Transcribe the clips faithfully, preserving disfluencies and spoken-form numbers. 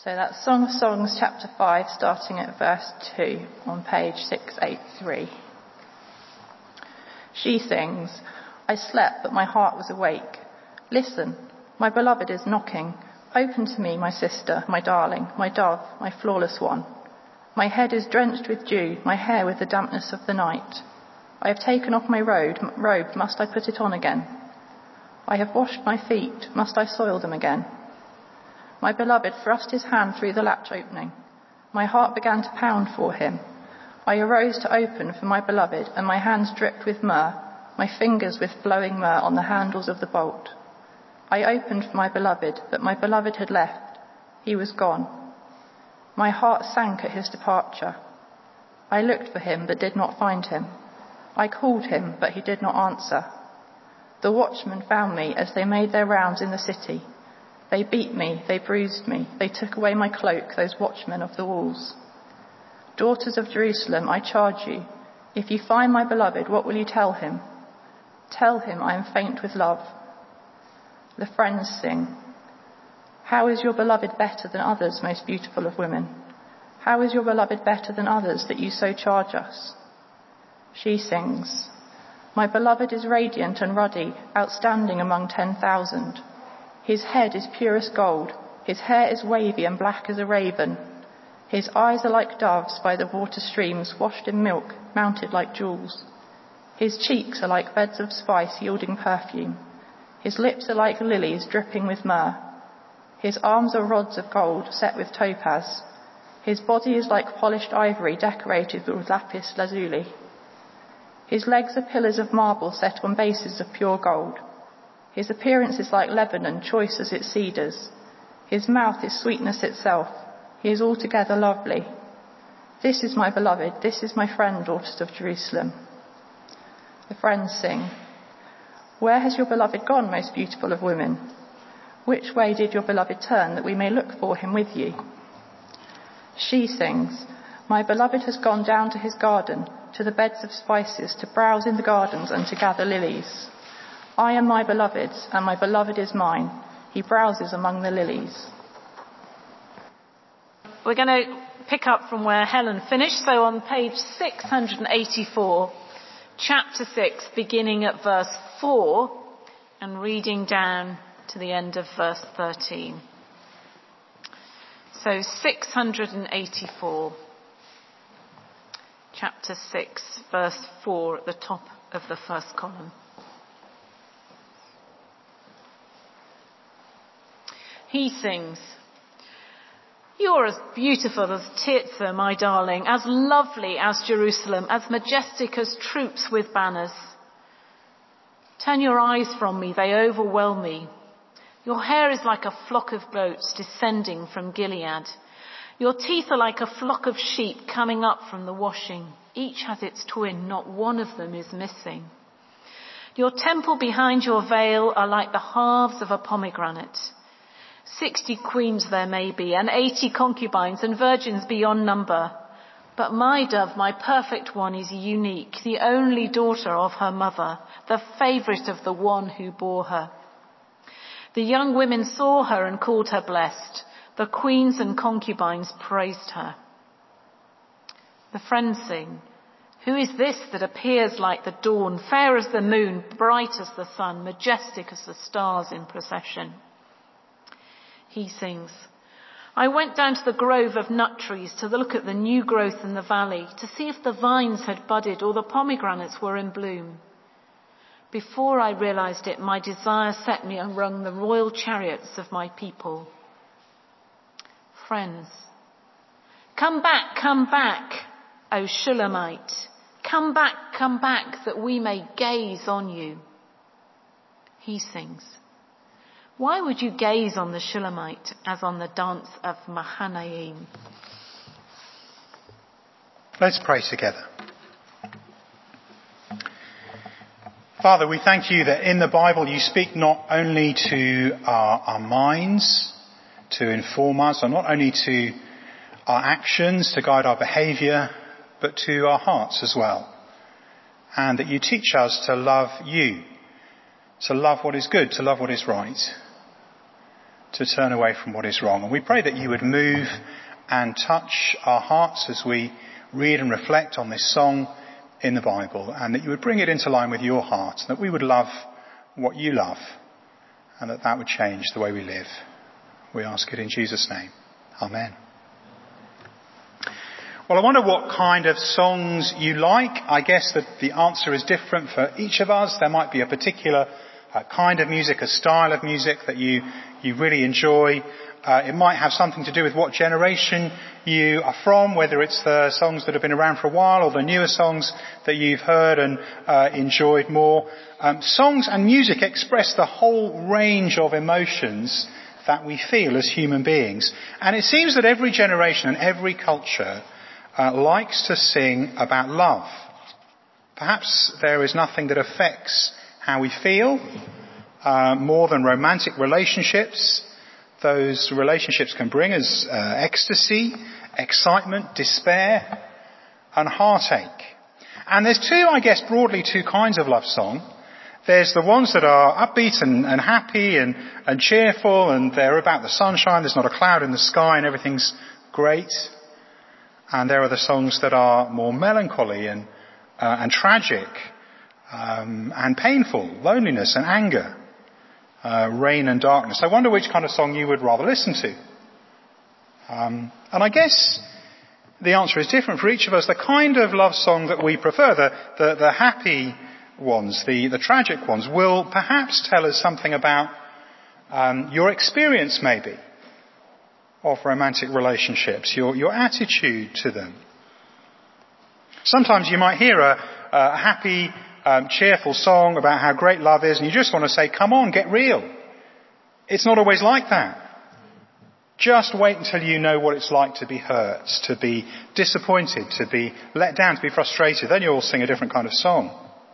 So that's Song of Songs chapter five, starting at verse two on page six eighty-three. She sings, I slept, but my heart was awake. Listen, my beloved is knocking. Open to me, my sister, my darling, my dove, my flawless one. My head is drenched with dew, my hair with the dampness of the night. I have taken off my robe, robe, must I put it on again? I have washed my feet, must I soil them again? My beloved thrust his hand through the latch opening. My heart began to pound for him. I arose to open for my beloved, and my hands dripped with myrrh, my fingers with flowing myrrh on the handles of the bolt. I opened for my beloved, but my beloved had left. He was gone. My heart sank at his departure. I looked for him, but did not find him. I called him, but he did not answer. The watchmen found me as they made their rounds in the city. They beat me, they bruised me, they took away my cloak, those watchmen of the walls. Daughters of Jerusalem, I charge you, if you find my beloved, what will you tell him? Tell him I am faint with love. The friends sing, how is your beloved better than others, most beautiful of women? How is your beloved better than others, that you so charge us? She sings, my beloved is radiant and ruddy, outstanding among ten thousand. His head is purest gold, his hair is wavy and black as a raven. His eyes are like doves by the water streams, washed in milk, mounted like jewels. His cheeks are like beds of spice yielding perfume. His lips are like lilies dripping with myrrh. His arms are rods of gold set with topaz. His body is like polished ivory decorated with lapis lazuli. His legs are pillars of marble set on bases of pure gold. His appearance is like Lebanon, choice as its cedars. His mouth is sweetness itself. He is altogether lovely. This is my beloved, this is my friend, daughters of Jerusalem. The friends sing, where has your beloved gone, most beautiful of women? Which way did your beloved turn, that we may look for him with you? She sings, my beloved has gone down to his garden, to the beds of spices, to browse in the gardens and to gather lilies. I am my beloved's, and my beloved is mine. He browses among the lilies. We're going to pick up from where Helen finished, so on page six eighty-four, chapter six, beginning at verse four, and reading down to the end of verse thirteen. So six eighty-four, chapter six, verse four at the top of the first column. He sings, you're as beautiful as Tirzah, my darling, as lovely as Jerusalem, as majestic as troops with banners. Turn your eyes from me, they overwhelm me. Your hair is like a flock of goats descending from Gilead. Your teeth are like a flock of sheep coming up from the washing. Each has its twin, not one of them is missing. Your temple behind your veil are like the halves of a pomegranate. Sixty queens there may be, and eighty concubines, and virgins beyond number. But my dove, my perfect one, is unique, the only daughter of her mother, the favourite of the one who bore her. The young women saw her and called her blessed. The queens and concubines praised her. The friends sing, who is this that appears like the dawn, fair as the moon, bright as the sun, majestic as the stars in procession? He sings, I went down to the grove of nut trees to look at the new growth in the valley, to see if the vines had budded or the pomegranates were in bloom. Before I realized it, my desire set me among the royal chariots of my people. Friends, come back, come back, O Shulamite. Come back, come back, that we may gaze on you. He sings, why would you gaze on the Shulamite as on the dance of Mahanaim? Let's pray together. Father, we thank you that in the Bible you speak not only to our, our minds to inform us, or not only to our actions to guide our behaviour, but to our hearts as well. And that you teach us to love you, to love what is good, to love what is right, to turn away from what is wrong. And we pray that you would move and touch our hearts as we read and reflect on this song in the Bible, and that you would bring it into line with your heart, that we would love what you love, and that that would change the way we live. We ask it in Jesus' name. Amen. Well, I wonder what kind of songs you like. I guess that the answer is different for each of us. There might be a particular uh, kind of music, a style of music that you, you really enjoy. Uh, it might have something to do with what generation you are from, whether it's the songs that have been around for a while or the newer songs that you've heard and uh, enjoyed more. Um, songs and music express the whole range of emotions that we feel as human beings. And it seems that every generation and every culture uh, likes to sing about love. Perhaps there is nothing that affects how we feel uh, more than romantic relationships. Those relationships can bring us uh, ecstasy, excitement, despair, and heartache. And there's two, I guess, broadly two kinds of love song. There's the ones that are upbeat and, and happy and, and cheerful, and they're about the sunshine, there's not a cloud in the sky and everything's great. And there are the songs that are more melancholy and, uh, and tragic, um, and painful, loneliness and anger. Uh, rain and darkness. I wonder which kind of song you would rather listen to. Um, and I guess the answer is different for each of us. The kind of love song that we prefer, the, the, the happy ones, the, the tragic ones, will perhaps tell us something about um, your experience maybe of romantic relationships, your, your attitude to them. Sometimes you might hear a, a happy Um, cheerful song about how great love is, and you just want to say, come on, get real. It's not always like that. Just wait until you know what it's like to be hurt, to be disappointed, to be let down, to be frustrated. Then you'll sing a different kind of song.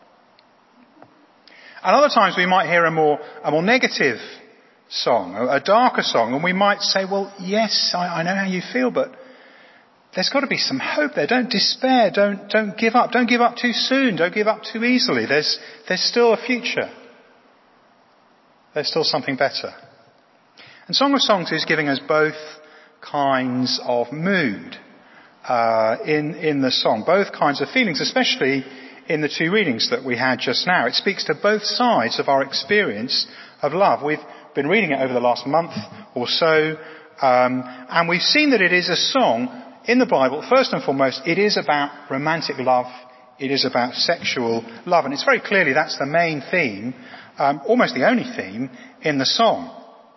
And other times we might hear a more, a more negative song, a, a darker song, and we might say, well, yes, I, I know how you feel, but there's got to be some hope there. Don't despair. Don't, don't give up. Don't give up too soon. Don't give up too easily. There's, there's still a future. There's still something better. And Song of Songs is giving us both kinds of mood, uh, in, in the song. Both kinds of feelings, especially in the two readings that we had just now. It speaks to both sides of our experience of love. We've been reading it over the last month or so, um, and we've seen that it is a song. In the Bible, first and foremost, it is about romantic love. It is about sexual love. And it's very clearly that's the main theme, um, almost the only theme in the song.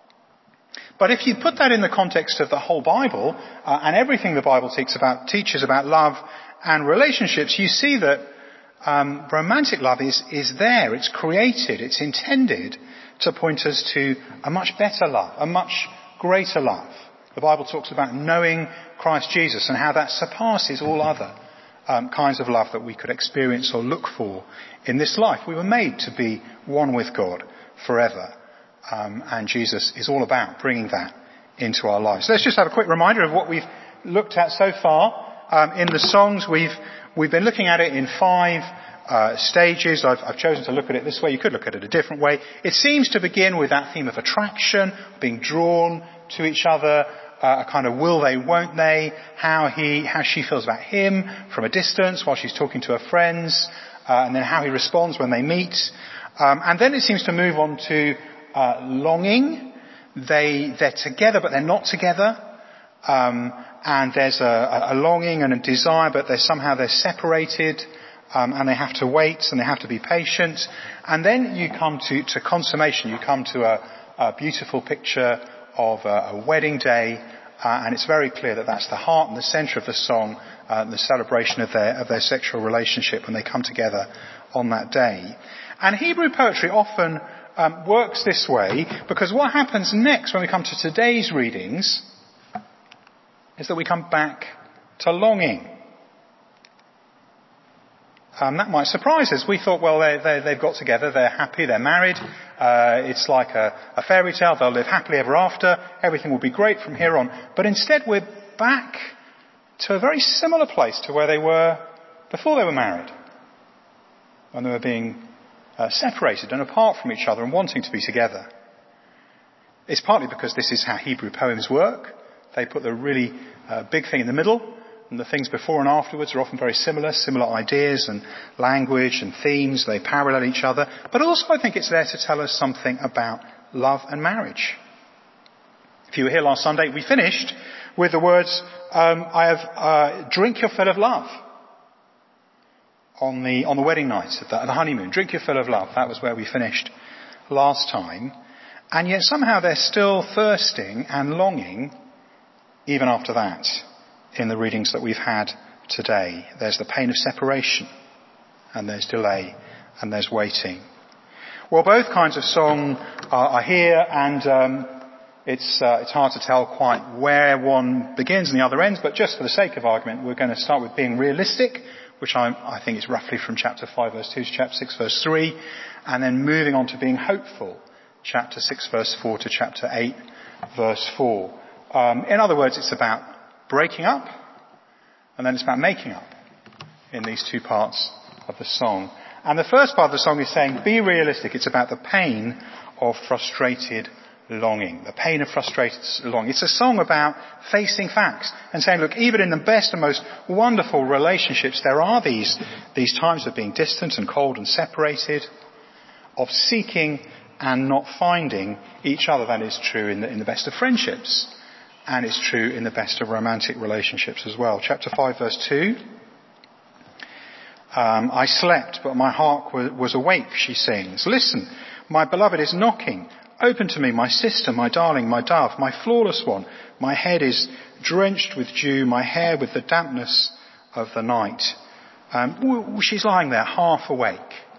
But if you put that in the context of the whole Bible, uh, and everything the Bible teaches about, teaches about love and relationships, you see that um, romantic love is, is there. It's created. It's intended to point us to a much better love, a much greater love. The Bible talks about knowing Christ Jesus and how that surpasses all other um, kinds of love that we could experience or look for in this life. We were made to be one with God forever. Um, and Jesus is all about bringing that into our lives. So let's just have a quick reminder of what we've looked at so far. Um, in the songs, we've, we've been looking at it in five uh, stages. I've, I've chosen to look at it this way. You could look at it a different way. It seems to begin with that theme of attraction, being drawn to each other, uh, a kind of will they, won't they, how he, how she feels about him from a distance while she's talking to her friends, uh, and then how he responds when they meet. Um, and then it seems to move on to uh, longing. They, they're together, but they're not together. Um, and there's a, a longing and a desire, but they're somehow they're separated, um, and they have to wait and they have to be patient. And then you come to, to consummation. You come to a, a beautiful picture of a, a wedding day, uh, and it's very clear that that's the heart and the centre of the song, uh, the celebration of their of their sexual relationship when they come together on that day. And Hebrew poetry often um, works this way, because what happens next when we come to today's readings is that we come back to longing. Um, that might surprise us. We thought, well, they, they, they've got together, they're happy, they're married, uh, it's like a, a fairy tale, they'll live happily ever after, everything will be great from here on. But instead we're back to a very similar place to where they were before they were married, when they were being uh, separated and apart from each other and wanting to be together. It's partly because this is how Hebrew poems work. They put the really uh, big thing in the middle, and the things before and afterwards are often very similar, similar ideas and language and themes. They parallel each other. But also I think it's there to tell us something about love and marriage. If you were here last Sunday, we finished with the words, um, I have, uh, drink your fill of love. On the, on the wedding night, at the, at the honeymoon. Drink your fill of love. That was where we finished last time. And yet somehow they're still thirsting and longing even after that in the readings that we've had today. There's the pain of separation, and there's delay, and there's waiting. Well, both kinds of song are, are here, and um, it's uh, it's hard to tell quite where one begins and the other ends, but just for the sake of argument, we're going to start with being realistic, which I, I think is roughly from chapter five verse two to chapter six verse three, and then moving on to being hopeful, chapter six verse four to chapter eight verse four. Um, in other words, it's about breaking up, and then it's about making up in these two parts of the song. And the first part of the song is saying, be realistic. It's about the pain of frustrated longing. The pain of frustrated longing. It's a song about facing facts and saying, look, even in the best and most wonderful relationships, there are these, these times of being distant and cold and separated, of seeking and not finding each other. That is true in the, in the best of friendships. And it's true in the best of romantic relationships as well. Chapter five verse two. Um, I slept, but my heart was, was awake, she sings. Listen, my beloved is knocking. Open to me, my sister, my darling, my dove, my flawless one. My head is drenched with dew, my hair with the dampness of the night. Um, she's lying there half awake.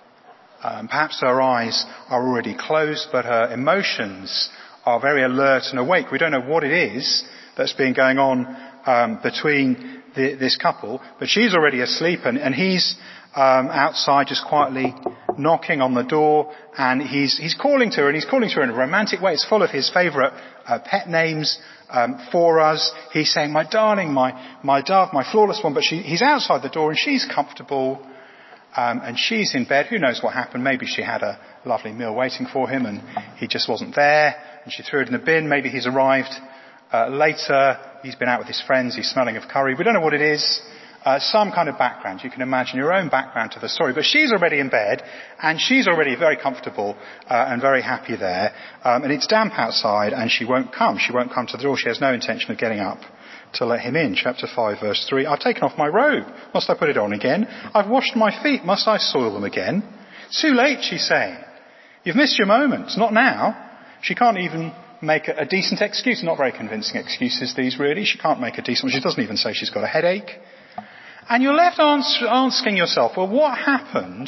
Um, perhaps her eyes are already closed, but her emotions are very alert and awake. We don't know what it is that's been going on um, between the, this couple, but she's already asleep, and, and he's um, outside just quietly knocking on the door, and he's he's calling to her, and he's calling to her in a romantic way. It's full of his favourite uh, pet names um, for us. He's saying, my darling, my my dove, my flawless one, but she, he's outside the door, and she's comfortable. Um, and she's in bed. Who knows what happened? Maybe she had a lovely meal waiting for him and he just wasn't there, and she threw it in the bin. Maybe he's arrived uh, later. He's been out with his friends. He's smelling of curry. We don't know what it is. Uh, some kind of background. You can imagine your own background to the story. But she's already in bed, and she's already very comfortable uh, and very happy there. Um, and it's damp outside, and she won't come. She won't come to the door. She has no intention of getting up to let him in. Chapter five verse three. I've taken off my robe. Must I put it on again? I've washed my feet. Must I soil them again? It's too late, she's saying. You've missed your moment. Not now. She can't even make a, a decent excuse. Not very convincing excuses, these really. She can't make a decent one. She doesn't even say she's got a headache. And you're left answer, asking yourself, well, what happened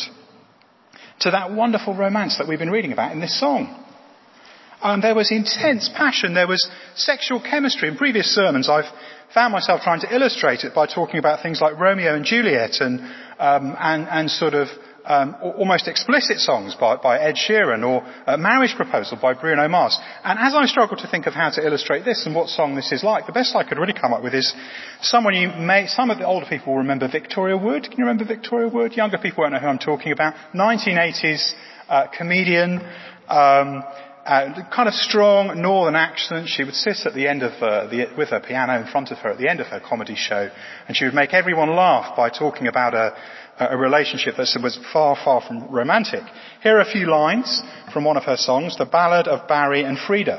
to that wonderful romance that we've been reading about in this song? Um, there was intense passion. There was sexual chemistry. In previous sermons, I've found myself trying to illustrate it by talking about things like Romeo and Juliet and um, and, and sort of um, almost explicit songs by, by Ed Sheeran, or a Marriage Proposal by Bruno Mars. And as I struggled to think of how to illustrate this and what song this is like, the best I could really come up with is someone you may, some of the older people will remember Victoria Wood. Can you remember Victoria Wood? Younger people won't know who I'm talking about. nineteen eighties uh, comedian. Um, Uh, kind of strong northern accent. She would sit at the end of uh, the, with her piano in front of her at the end of her comedy show, and she would make everyone laugh by talking about a, a relationship that was far, far from romantic. Here are a few lines from one of her songs, The Ballad of Barry and Frida.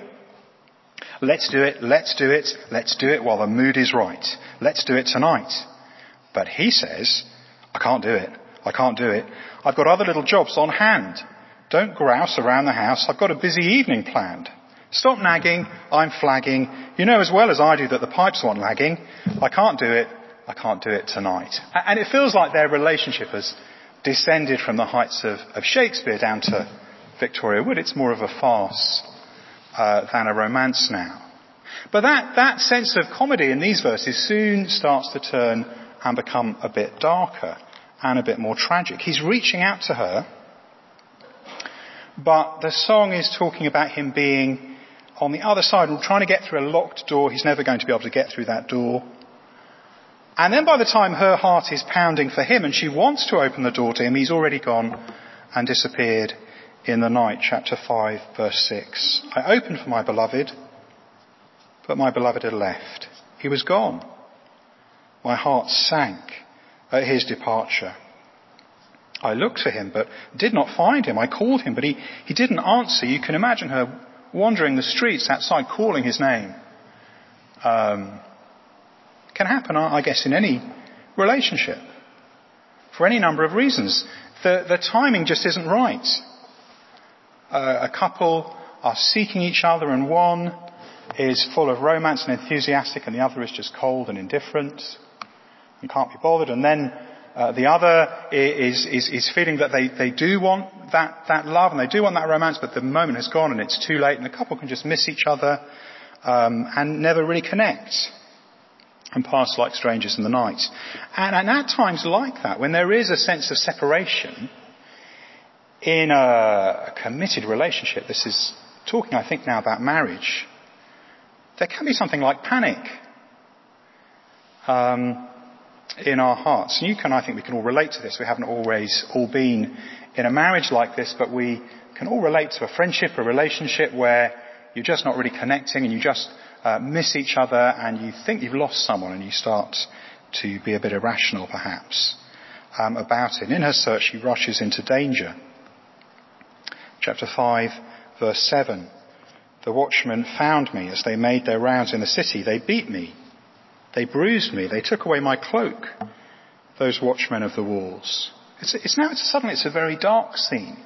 Let's do it, let's do it, let's do it while the mood is right. Let's do it tonight. But he says, I can't do it, I can't do it. I've got other little jobs on hand. Don't grouse around the house. I've got a busy evening planned. Stop nagging. I'm flagging. You know as well as I do that the pipes want lagging. I can't do it. I can't do it tonight. And it feels like their relationship has descended from the heights of, of Shakespeare down to Victoria Wood. It's more of a farce uh, than a romance now. But that, that sense of comedy in these verses soon starts to turn and become a bit darker and a bit more tragic. He's reaching out to her, but the song is talking about him being on the other side and trying to get through a locked door. He's never going to be able to get through that door. And then by the time her heart is pounding for him and she wants to open the door to him, he's already gone and disappeared in the night, chapter five, verse six. I opened for my beloved, but my beloved had left. He was gone. My heart sank at his departure. I looked for him, but did not find him. I called him, but he, he didn't answer. You can imagine her wandering the streets outside, calling his name. Um, can happen, I guess, in any relationship, for any number of reasons. The, the timing just isn't right. Uh, a couple are seeking each other, and one is full of romance and enthusiastic, and the other is just cold and indifferent and can't be bothered. And then uh, the other is, is, is feeling that they, they do want that, that love and they do want that romance, but the moment has gone and it's too late, and the couple can just miss each other um, and never really connect and pass like strangers in the night. And, and at times like that, when there is a sense of separation in a, a committed relationship, this is talking, I think, now about marriage, there can be something like panic um, in our hearts. And you can, I think we can all relate to this. We haven't always all been in a marriage like this, but we can all relate to a friendship, a relationship where you're just not really connecting and you just uh, miss each other and you think you've lost someone and you start to be a bit irrational perhaps um, about it. In her search, she rushes into danger. Chapter five, verse seven. The watchmen found me as they made their rounds in the city. They beat me. They bruised me. They took away my cloak. Those watchmen of the walls. It's, it's now it's suddenly it's a very dark scene.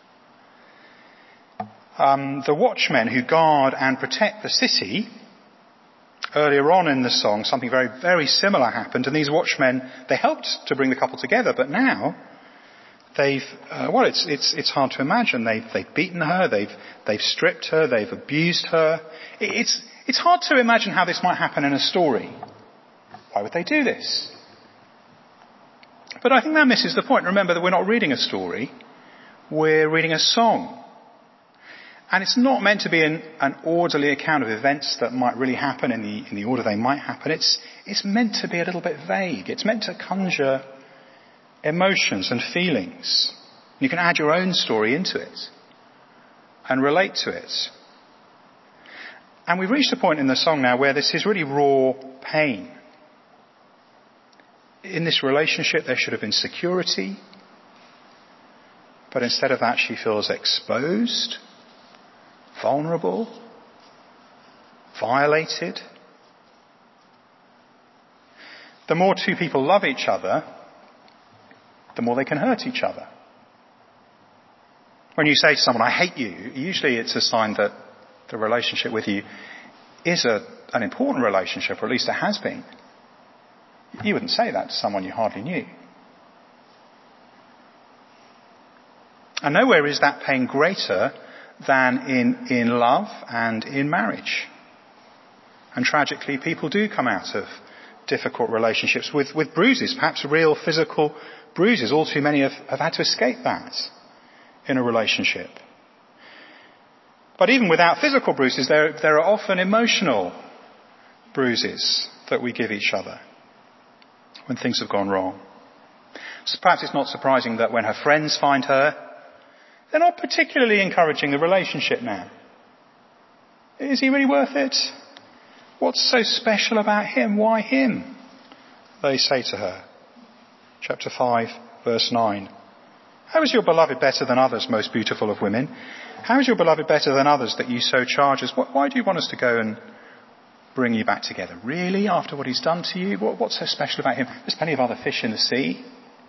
Um, the watchmen who guard and protect the city. Earlier on in the song, something very, very similar happened, and these watchmen, they helped to bring the couple together, but now they've, uh, well, it's, it's, it's hard to imagine. They've, they've beaten her, they've, they've stripped her, they've abused her. It's, it's hard to imagine how this might happen in a story. Why would they do this? But I think that misses the point. Remember that we're not reading a story, we're reading a song. And it's not meant to be an, an orderly account of events that might really happen in the, in the order they might happen. It's, it's meant to be a little bit vague. It's meant to conjure emotions and feelings. You can add your own story into it and relate to it. And we've reached a point in the song now where this is really raw pain. In this relationship there should have been security, but instead of that she feels exposed, vulnerable, violated. The more two people love each other, the more they can hurt each other. When you say to someone, I hate you, usually it's a sign that the relationship with you is a, an important relationship, or at least it has been. You wouldn't say that to someone you hardly knew. And nowhere is that pain greater than in, in love and in marriage. And tragically, people do come out of difficult relationships with, with bruises, perhaps real physical bruises. All too many have, have had to escape that in a relationship. But even without physical bruises, there, there are often emotional bruises that we give each other when things have gone wrong. So perhaps it's not surprising that when her friends find her, they're not particularly encouraging the relationship now. Is he really worth it? What's so special about him? Why him? They say to her. Chapter five, verse nine. How is your beloved better than others, most beautiful of women? How is your beloved better than others that you so charge us? Why do you want us to go and bring you back together? Really? After what he's done to you? What's so special about him? There's plenty of other fish in the sea.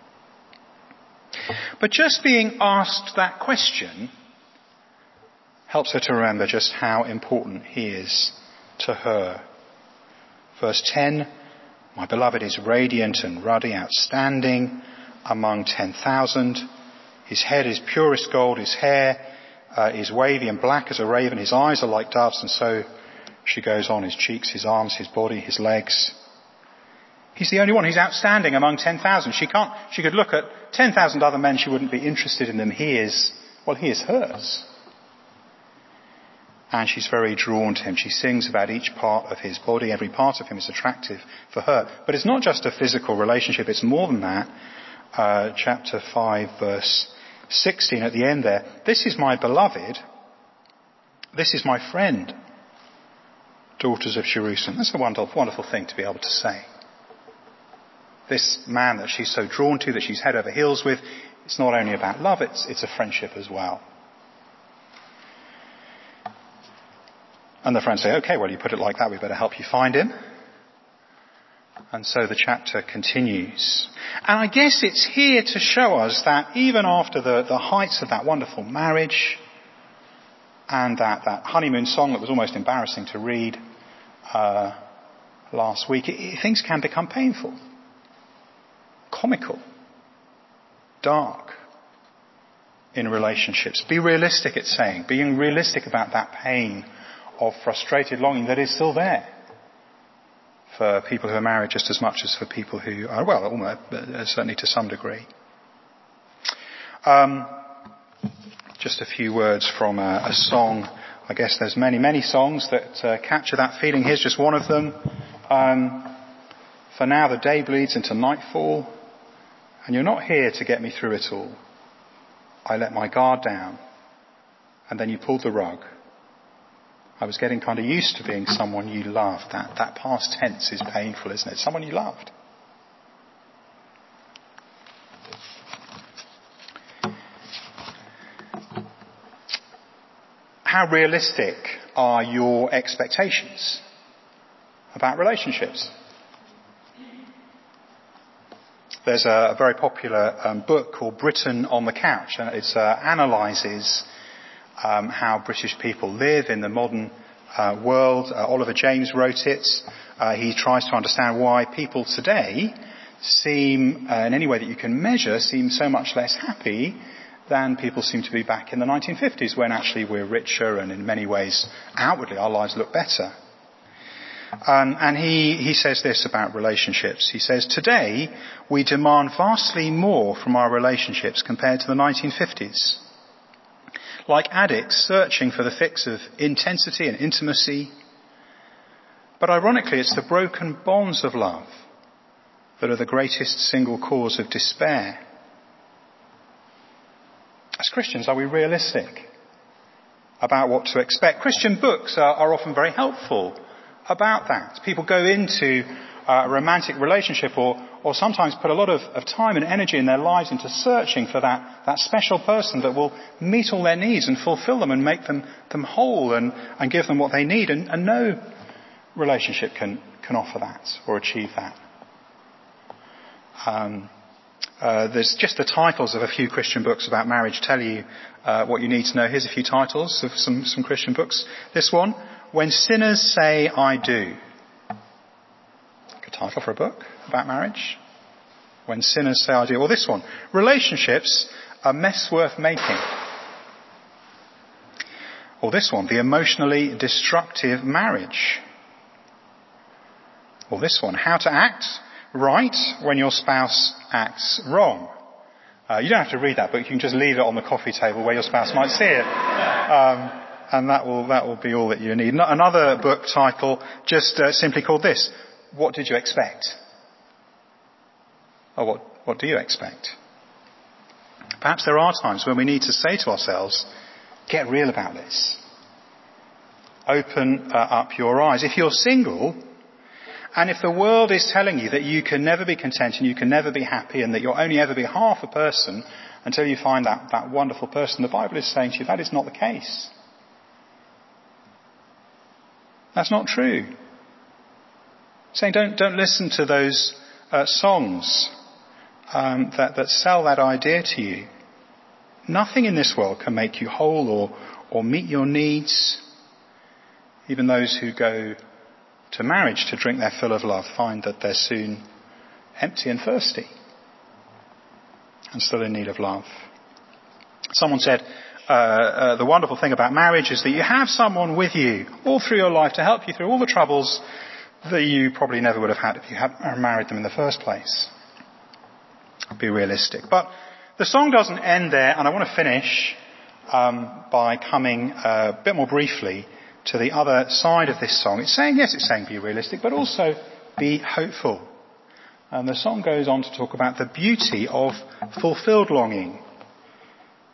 But just being asked that question helps her to remember just how important he is to her. Verse ten, my beloved is radiant and ruddy, outstanding among ten thousand. His head is purest gold, his hair uh, is wavy and black as a raven, his eyes are like doves, and so she goes on, his cheeks, his arms, his body, his legs. He's the only one. He's outstanding among ten thousand. She can't, she could look at ten thousand other men, she wouldn't be interested in them. He is, well, he is hers. And she's very drawn to him. She sings about each part of his body. Every part of him is attractive for her. But it's not just a physical relationship. It's more than that. Uh, chapter five, verse sixteen at the end there, this is my beloved, this is my friend, daughters of Jerusalem. That's a wonderful, wonderful thing to be able to say. This man that she's so drawn to, that she's head over heels with, it's not only about love, it's, it's a friendship as well. And the friends say, okay, well, you put it like that, we better help you find him. And so the chapter continues. And I guess it's here to show us that even after the, the heights of that wonderful marriage and that, that honeymoon song that was almost embarrassing to read uh, last week, it, it, things can become painful, comical, dark in relationships. Be realistic, it's saying. Being realistic about that pain of frustrated longing that is still there for people who are married just as much as for people who are, well, almost, uh, certainly to some degree. Um, just a few words from a, a song. I guess there's many, many songs that uh, capture that feeling. Here's just one of them. Um, for now the day bleeds into nightfall, and you're not here to get me through it all. I let my guard down, and then you pulled the rug. I was getting kind of used to being someone you loved. That, that past tense is painful, isn't it? Someone you loved. How realistic are your expectations about relationships? There's a, a very popular um, book called Britain on the Couch, and it uh, analyses Um, how British people live in the modern uh, world. Uh, Oliver James wrote it. Uh, he tries to understand why people today seem, uh, in any way that you can measure, seem so much less happy than people seem to be back in the nineteen fifties, when actually we're richer and in many ways outwardly our lives look better. Um, and he, he says this about relationships. He says, today we demand vastly more from our relationships compared to the nineteen fifties. Like addicts searching for the fix of intensity and intimacy. But ironically, it's the broken bonds of love that are the greatest single cause of despair. As Christians, are we realistic about what to expect? Christian books are, are often very helpful about that. People go into a romantic relationship or, or sometimes put a lot of, of time and energy in their lives into searching for that, that special person that will meet all their needs and fulfill them and make them, them whole and, and give them what they need. And, and no relationship can, can offer that or achieve that. Um, uh, there's just the titles of a few Christian books about marriage tell you uh, what you need to know. Here's a few titles of some, some Christian books. This one, When Sinners Say I Do. Title for a book about marriage. When Sinners Say I Do. Or this one, Relationships, a Mess Worth Making. Or this one, The Emotionally Destructive Marriage. Or this one, How to Act Right When Your Spouse Acts Wrong. Uh, you don't have to read that book, you can just leave it on the coffee table where your spouse might see it. Um, and that will, that will be all that you need. Another book title just uh, simply called this, What Did You Expect? Or what, what do you expect? Perhaps there are times when we need to say to ourselves, get real about this. Open uh, up your eyes. If you're single, and if the world is telling you that you can never be content and you can never be happy and that you'll only ever be half a person until you find that, that wonderful person, the Bible is saying to you that is not the case. That's not true. Saying don't don't listen to those uh, songs um, that that sell that idea to you. Nothing in this world can make you whole or or meet your needs. Even those who go to marriage to drink their fill of love find that they're soon empty and thirsty and still in need of love. Someone said, uh, uh, the wonderful thing about marriage is that you have someone with you all through your life to help you through all the troubles that you probably never would have had if you hadn't married them in the first place. Be realistic. But the song doesn't end there, and I want to finish um, by coming uh, a bit more briefly to the other side of this song. It's saying, yes, it's saying be realistic, but also be hopeful. And the song goes on to talk about the beauty of fulfilled longing.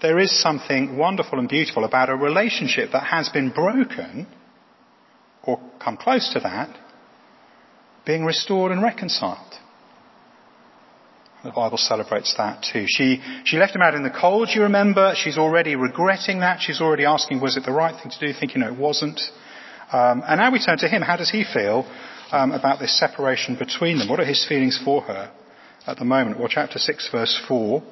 there is something wonderful and beautiful about a relationship that has been broken, or come close to that, being restored and reconciled. The Bible celebrates that too. She, she left him out in the cold, you remember. She's already regretting that. She's already asking, was it the right thing to do? Thinking, no, it wasn't. Um, and now we turn to him. How does he feel um, about this separation between them? What are his feelings for her at the moment? Well, chapter six, verse four.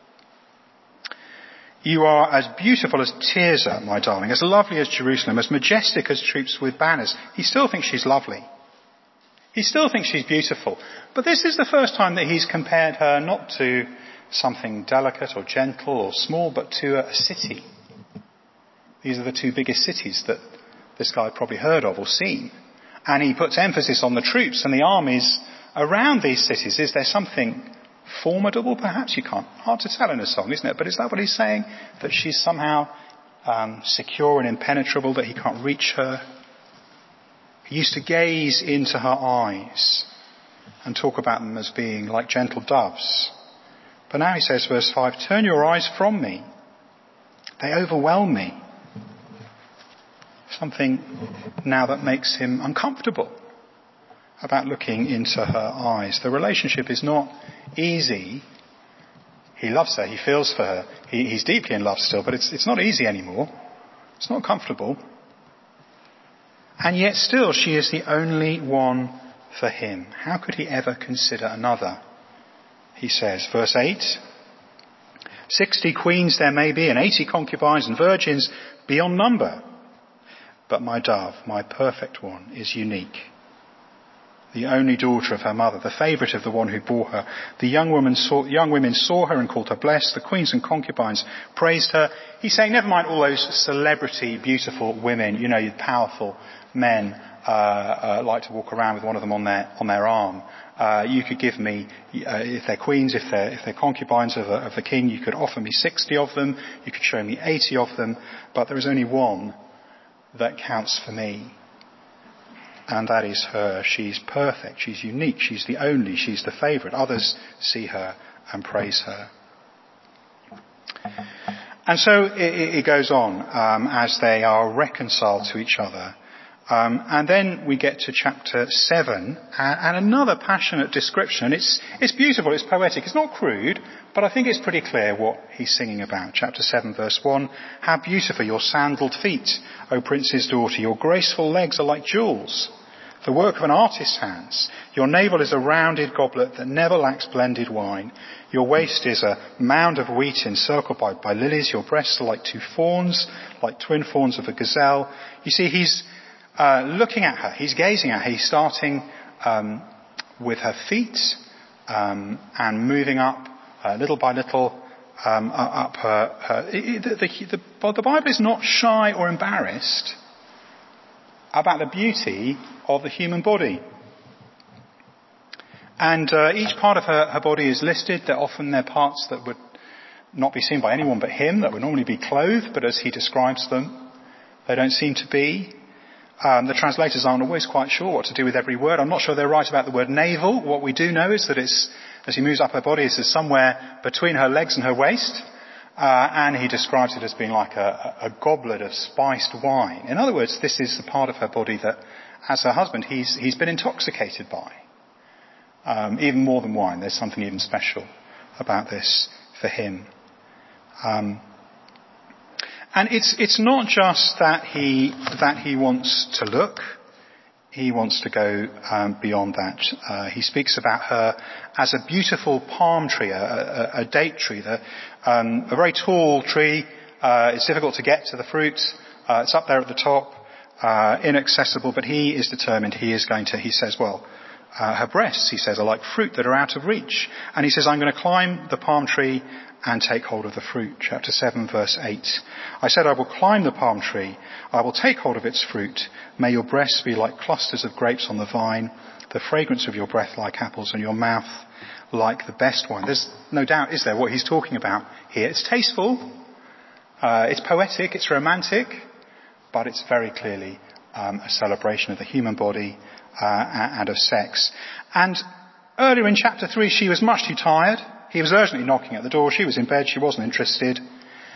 You are as beautiful as Tirzah, my darling, as lovely as Jerusalem, as majestic as troops with banners. He still thinks she's lovely. He still thinks she's beautiful. But this is the first time that he's compared her not to something delicate or gentle or small, but to a city. These are the two biggest cities that this guy had probably heard of or seen. And he puts emphasis on the troops and the armies around these cities. Is there something formidable, perhaps? You can't. Hard to tell in a song, isn't it? But is that what he's saying? That she's somehow um, secure and impenetrable, that he can't reach her? He used to gaze into her eyes and talk about them as being like gentle doves. But now he says, verse five, turn your eyes from me. They overwhelm me. Something now that makes him uncomfortable about looking into her eyes. The relationship is not easy. He loves her. He feels for her. He, he's deeply in love still, but it's, it's not easy anymore. It's not comfortable. And yet still she is the only one for him. How could he ever consider another? He says, verse eight, sixty queens there may be and eighty concubines and virgins beyond number. But my dove, my perfect one, is unique. The only daughter of her mother, the favourite of the one who bore her. The young women saw, young women saw her and called her blessed. The queens and concubines praised her. He's saying, never mind all those celebrity, beautiful women, you know, powerful men uh, uh, like to walk around with one of them on their on their arm. Uh, you could give me, uh, if they're queens, if they're if they're concubines of, a, of the king, you could offer me sixty of them. You could show me eighty of them. But there is only one that counts for me. And that is her. She's perfect. She's unique. She's the only. She's the favourite. Others see her and praise her. And so it, it goes on um, as they are reconciled to each other. Um, and then we get to chapter seven and, and another passionate description. It's, it's beautiful. It's poetic. It's not crude, but I think it's pretty clear what he's singing about. Chapter seven, verse one. How beautiful your sandaled feet, O prince's daughter. Your graceful legs are like jewels, the work of an artist's hands. Your navel is a rounded goblet that never lacks blended wine. Your waist is a mound of wheat encircled by, by lilies. Your breasts are like two fawns, like twin fawns of a gazelle. You see, he's uh, looking at her. He's gazing at her. He's starting um, with her feet um, and moving up uh, little by little um, up her. her it, the, the, the, the Bible is not shy or embarrassed about the beauty of the human body. And uh, each part of her, her body is listed. They're often they're parts that would not be seen by anyone but him, that would normally be clothed, but as he describes them, they don't seem to be. Um, the translators aren't always quite sure what to do with every word. I'm not sure they're right about the word navel. What we do know is that it's, as he moves up her body, it's somewhere between her legs and her waist. Uh, and he describes it as being like a, a goblet of spiced wine. In other words, this is the part of her body that, as her husband, he's, he's been intoxicated by. Um, even more than wine. There's something even special about this for him. Um, and it's, it's not just that he, that he wants to look. He wants to go um, beyond that. Uh, he speaks about her as a beautiful palm tree, a, a, a date tree, the, um, a very tall tree. Uh, it's difficult to get to the fruit. Uh, it's up there at the top, uh, inaccessible. But he is determined. He is going to. He says, well, uh, her breasts, he says, are like fruit that are out of reach. And he says, I'm going to climb the palm tree and take hold of the fruit. Chapter seven, verse eight. I said, I will climb the palm tree. I will take hold of its fruit. May your breasts be like clusters of grapes on the vine, the fragrance of your breath like apples, and your mouth like the best wine. There's no doubt, is there, what he's talking about here. It's tasteful, uh, it's poetic, it's romantic, but it's very clearly um, a celebration of the human body uh, and of sex. And earlier in chapter three, she was much too tired. He was urgently knocking at the door. She was in bed. She wasn't interested.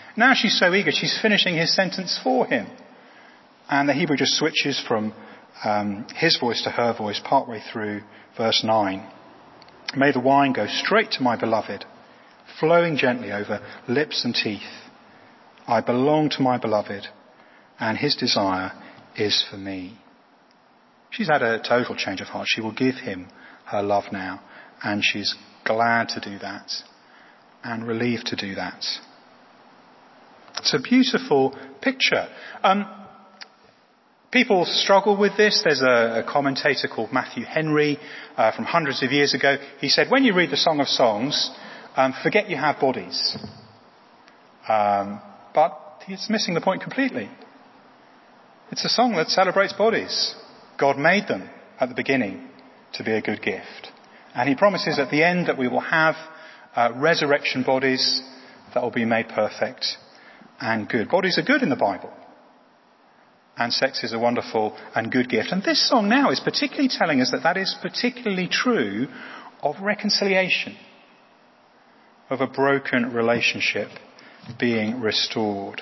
Now she's so eager, she's finishing his sentence for him. And the Hebrew just switches from um, his voice to her voice partway through verse nine. May the wine go straight to my beloved, flowing gently over lips and teeth. I belong to my beloved, and his desire is for me. She's had a total change of heart. She will give him her love now, and she's glad to do that and relieved to do that. It's a beautiful picture. Um, people struggle with this. There's a, a commentator called Matthew Henry uh, from hundreds of years ago. He said, when you read the Song of Songs, um, forget you have bodies. Um, but he's missing the point completely. It's a song that celebrates bodies. God made them at the beginning to be a good gift. And he promises at the end that we will have uh, resurrection bodies that will be made perfect and good. Bodies are good in the Bible. And sex is a wonderful and good gift. And this song now is particularly telling us that that is particularly true of reconciliation, of a broken relationship being restored.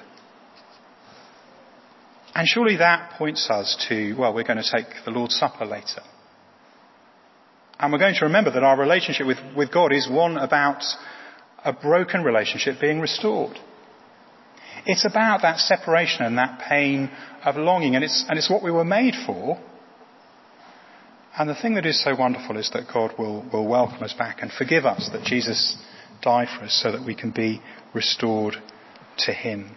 And surely that points us to, well, we're going to take the Lord's Supper later. And we're going to remember that our relationship with, with God is one about a broken relationship being restored. It's about that separation and that pain of longing, and it's, and it's what we were made for. And the thing that is so wonderful is that God will, will welcome us back and forgive us, that Jesus died for us so that we can be restored to him.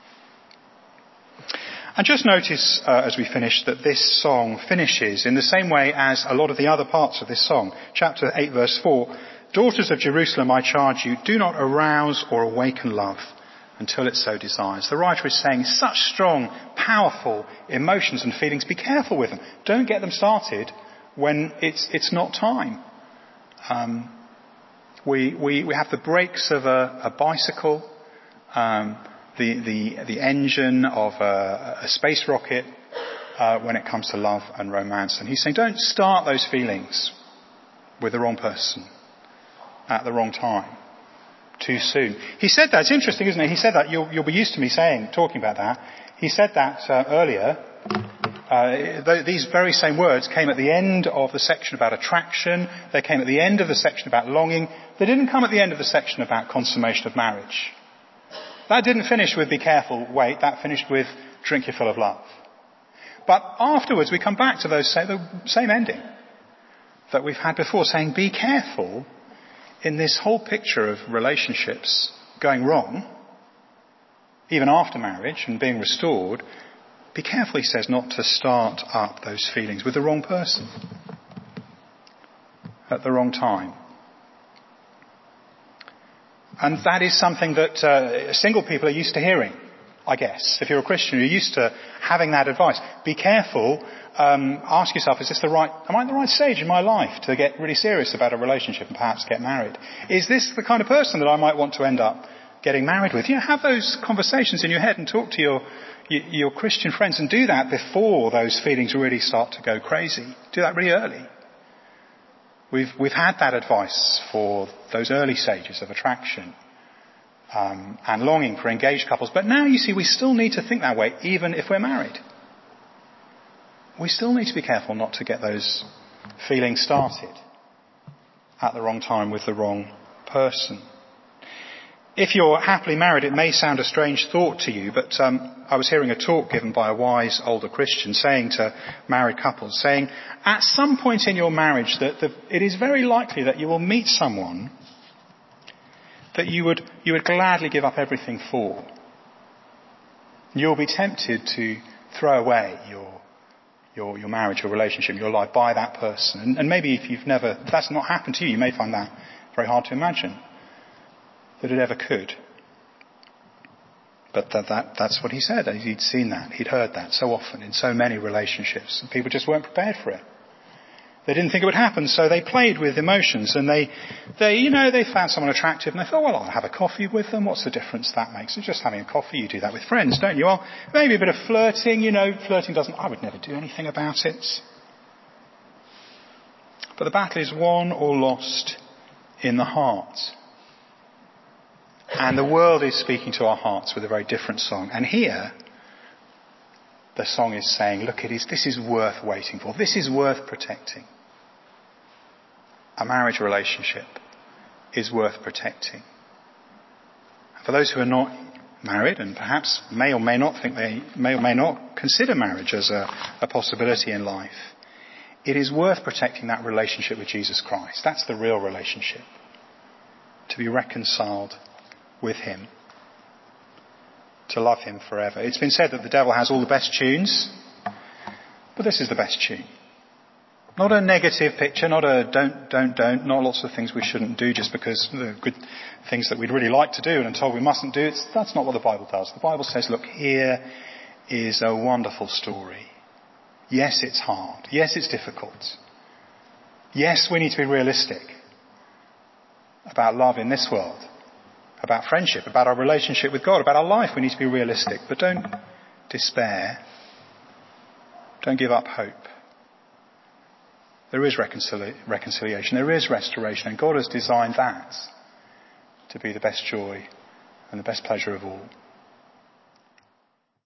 And just notice uh, as we finish that this song finishes in the same way as a lot of the other parts of this song. Chapter eight verse four, daughters of Jerusalem, I charge you, do not arouse or awaken love until it so desires. The writer is saying such strong, powerful emotions and feelings, be careful with them. Don't get them started when it's it's not time. Um, we, we, we have the brakes of a, a bicycle, um, the, the, the engine of a, a space rocket uh, when it comes to love and romance. And he's saying don't start those feelings with the wrong person at the wrong time too soon. He said that. It's interesting, isn't it? He said that. You'll, you'll be used to me saying, talking about that. He said that uh, earlier. Uh, th- these very same words came at the end of the section about attraction. They came at the end of the section about longing. They didn't come at the end of the section about consummation of marriage. That didn't finish with be careful, wait. That finished with drink your fill of love. But afterwards we come back to those same, the same ending that we've had before, saying be careful in this whole picture of relationships going wrong, even after marriage and being restored. Be careful, he says, not to start up those feelings with the wrong person at the wrong time. And that is something that uh, single people are used to hearing, I guess. If you're a Christian, you're used to having that advice. Be careful. Um, ask yourself, is this the right, am I at the right stage in my life to get really serious about a relationship and perhaps get married? Is this the kind of person that I might want to end up getting married with? You know, have those conversations in your head and talk to your, your, your Christian friends, and do that before those feelings really start to go crazy. Do that really early. We've, we've had that advice for those early stages of attraction um, and longing for engaged couples. But now, you see, we still need to think that way, even if we're married. We still need to be careful not to get those feelings started at the wrong time with the wrong person. If you're happily married, it may sound a strange thought to you, but um, I was hearing a talk given by a wise older Christian saying to married couples, saying, at some point in your marriage, that the, it is very likely that you will meet someone that you would you would gladly give up everything for. You'll be tempted to throw away your your your marriage, your relationship, your life by that person. And, and maybe if you've never, if that's not happened to you, you may find that very hard to imagine that it ever could. But that, that that's what he said. He'd seen that. He'd heard that so often in so many relationships. And people just weren't prepared for it. They didn't think it would happen, so they played with emotions, and they, they, you know, they found someone attractive, and they thought, well, I'll have a coffee with them. What's the difference that makes? It's just having a coffee. You do that with friends, don't you? Well, maybe a bit of flirting, you know, flirting doesn't, I would never do anything about it. But the battle is won or lost in the heart. And the world is speaking to our hearts with a very different song. And here, the song is saying, look, it is, this is worth waiting for. This is worth protecting. A marriage relationship is worth protecting. For those who are not married and perhaps may or may not think they may or may not consider marriage as a, a possibility in life, it is worth protecting that relationship with Jesus Christ. That's the real relationship. To be reconciled with him. To love him forever. It's been said that the devil has all the best tunes, but this is the best tune. Not a negative picture, not a don't, don't, don't, not lots of things we shouldn't do just because they're good things that we'd really like to do and are told we mustn't do. It's, that's not what the Bible does. The Bible says, look, here is a wonderful story. Yes, it's hard. Yes, it's difficult. Yes, we need to be realistic about love in this world, about friendship, about our relationship with God, about our life. We need to be realistic, but don't despair. Don't give up hope. There is reconcili- reconciliation. There is restoration. And God has designed that to be the best joy and the best pleasure of all.